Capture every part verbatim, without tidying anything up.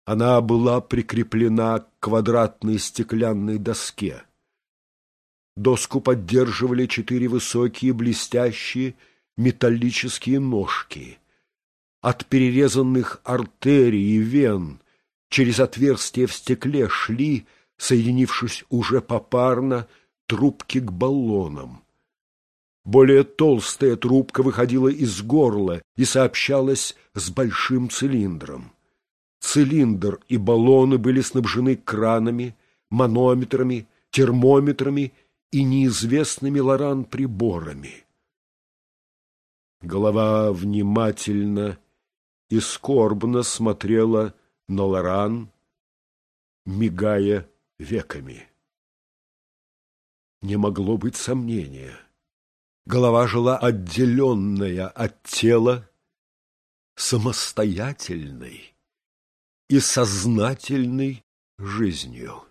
Она была прикреплена к квадратной стеклянной доске. Доску поддерживали четыре высокие блестящие металлические ножки. От перерезанных артерий и вен через отверстия в стекле шли, соединившись уже попарно, трубки к баллонам. Более толстая трубка выходила из горла и сообщалась с большим цилиндром. Цилиндр и баллоны были снабжены кранами, манометрами, термометрами и неизвестными Лоран приборами. Голова внимательно и скорбно смотрела на Лоран, мигая веками. Не могло быть сомнения. Голова жила отделенная от тела, самостоятельной и сознательной жизнью.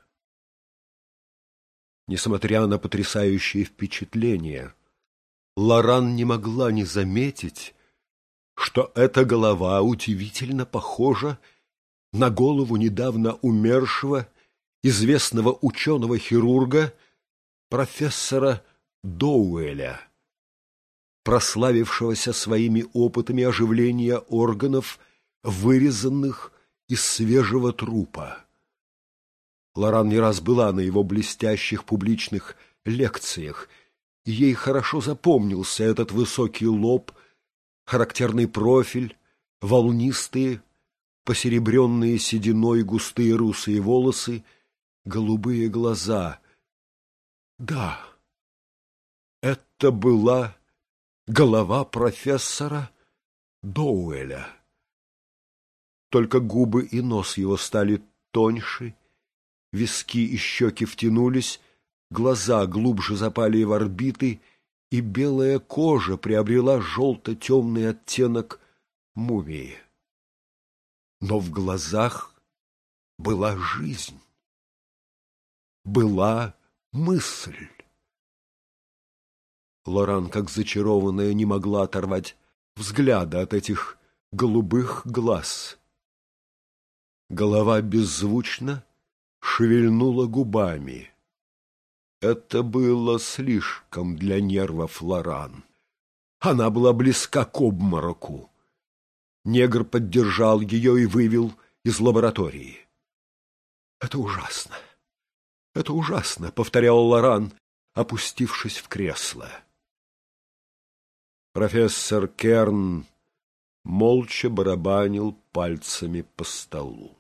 Несмотря на потрясающее впечатление, Лоран не могла не заметить, что эта голова удивительно похожа на голову недавно умершего известного ученого-хирурга профессора Доуэля, прославившегося своими опытами оживления органов, вырезанных из свежего трупа. Лоран не раз была на его блестящих публичных лекциях, и ей хорошо запомнился этот высокий лоб, характерный профиль, волнистые, посеребренные сединой густые русые волосы, голубые глаза. Да, это была голова профессора Доуэля. Только губы и нос его стали тоньше, виски и щеки втянулись, глаза глубже запали в орбиты, и белая кожа приобрела желто-темный оттенок мумии. Но в глазах была жизнь, была мысль. Лоран, как зачарованная, не могла оторвать взгляда от этих голубых глаз. Голова беззвучно шевельнула губами. Это было слишком для нервов Лоран. Она была близка к обмороку. Негр поддержал ее и вывел из лаборатории. «Это ужасно! Это ужасно!» — повторял Лоран, опустившись в кресло. Профессор Керн молча барабанил пальцами по столу.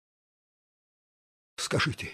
«Скажите,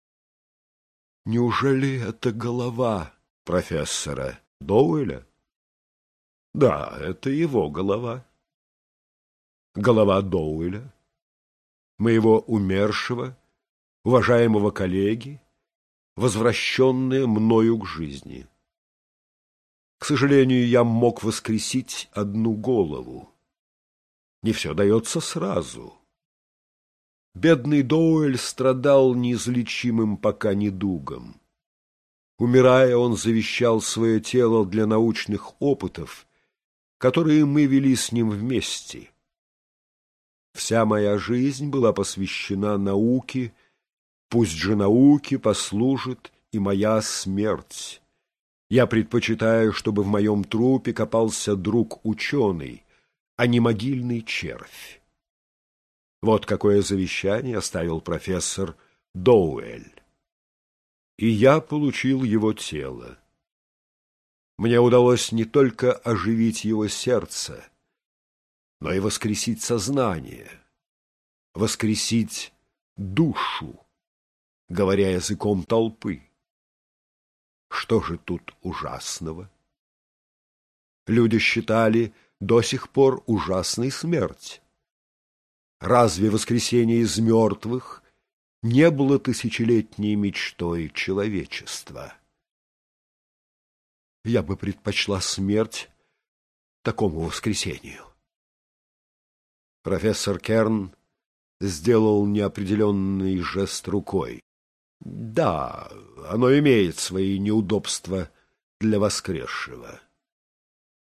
неужели это голова профессора Доуэля?» «Да, это его голова. Голова Доуэля, моего умершего, уважаемого коллеги, возвращенная мною к жизни. К сожалению, я мог воскресить одну голову. Не все дается сразу». Бедный Доуэль страдал неизлечимым пока недугом. Умирая, он завещал свое тело для научных опытов, которые мы вели с ним вместе. Вся моя жизнь была посвящена науке, пусть же науке послужит и моя смерть. Я предпочитаю, чтобы в моем трупе копался друг-ученый, а не могильный червь. Вот какое завещание оставил профессор Доуэль. И я получил его тело. Мне удалось не только оживить его сердце, но и воскресить сознание, воскресить душу, говоря языком толпы. Что же тут ужасного? Люди считали до сих пор ужасной смерть. Разве воскресение из мертвых не было тысячелетней мечтой человечества? Я бы предпочла смерть такому воскресению. Профессор Керн сделал неопределенный жест рукой. Да, оно имеет свои неудобства для воскресшего.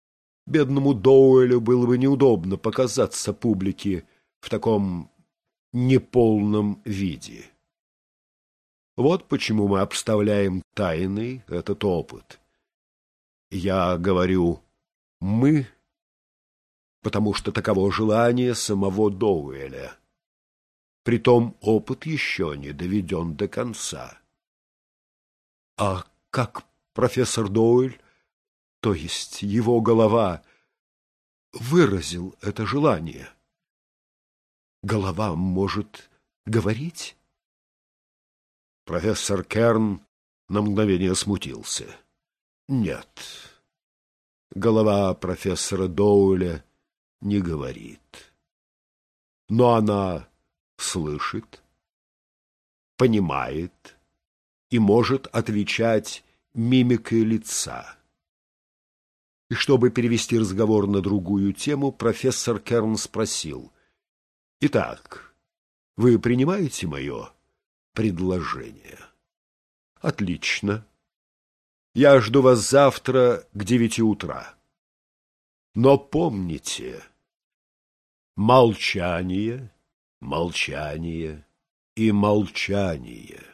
Бедному Доуэлю было бы неудобно показаться публике в таком неполном виде. Вот почему мы обставляем тайной этот опыт. Я говорю «мы», потому что таково желание самого Доуэля. Притом опыт еще не доведен до конца. А как профессор Доуэль, то есть его голова, выразил это желание? Голова может говорить? Профессор Керн на мгновение смутился. Нет, голова профессора Доуэля не говорит. Но она слышит, понимает и может отвечать мимикой лица. И чтобы перевести разговор на другую тему, профессор Керн спросил: «Итак, вы принимаете мое предложение?» «Отлично. Я жду вас завтра к девяти утра. Но помните, молчание, молчание и молчание».